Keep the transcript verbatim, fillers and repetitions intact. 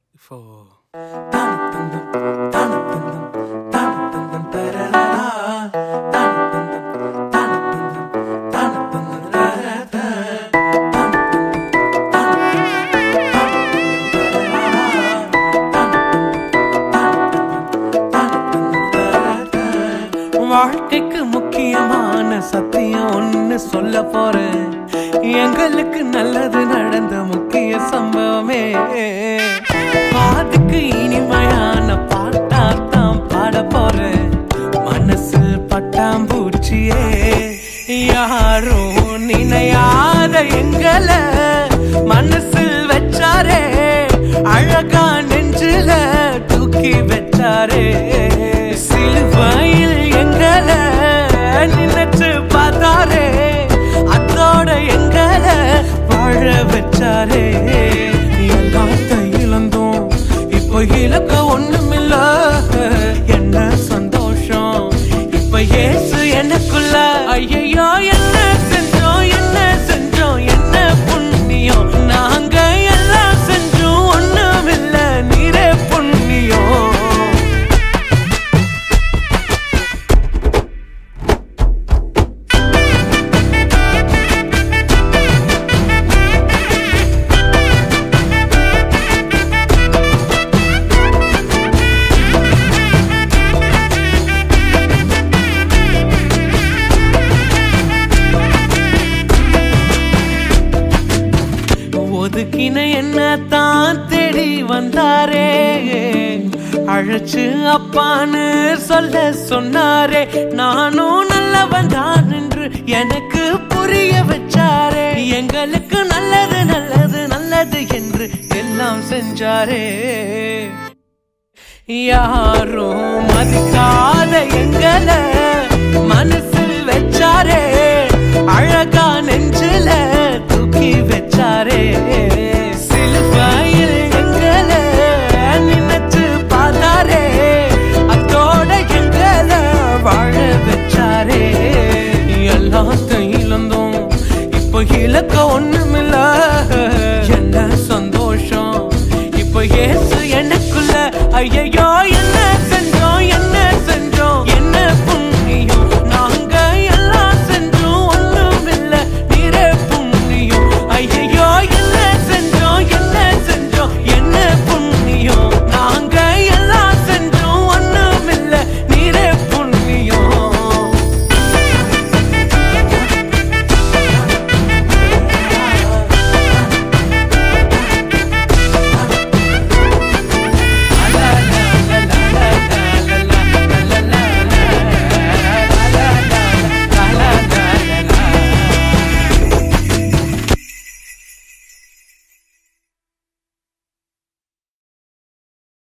இப்போ வாழ்க்கைக்கு முக்கியமான சத்தியம் ஒன்னு சொல்ல போறேன். எங்களுக்கு நல்லது நடந்த முக்கிய சம்பவமே பாதுக்கு இனிமையான பாட்டாத்தான் பாட போறேன். மனசு பட்டாம்பூச்சியே யாரும் நினையாத எங்களை மனசில் வச்சாரே, அழகா நெஞ்சில தூக்கி வச்சாரே. சிலுவையில் எங்களை நினைச்சு பார்த்தாரே, அதோட எங்களை வாழ வச்சாரே. எல்லாத்த இழந்தோம், இப்ப இலக்க ஒண்ணுமில்ல. என்ன சந்தோஷம் இப்ப ஏசு எனக்குள்ள. ஐயோ என்ன செஞ்சோம் என்ன செஞ்சோம் என்ன புண்ணியம், நாங்க எல்லாம் செஞ்சோம் ஒண்ணுமில்ல, நீரே புண்ணியம். ஒதுக்கின என்ன தான் தேடி வந்தாரே, அழைச்சு அப்பான்னு சொல்ல சொன்னாரே. நானும் நல்லவன் தான் என்று எனக்கு புரிய வச்சாரே. எங்களுக்கு நல்லது நல்லது நல்லது என்று எல்லாம் செஞ்சாரே. யாரும் மதிக்காத எங்கள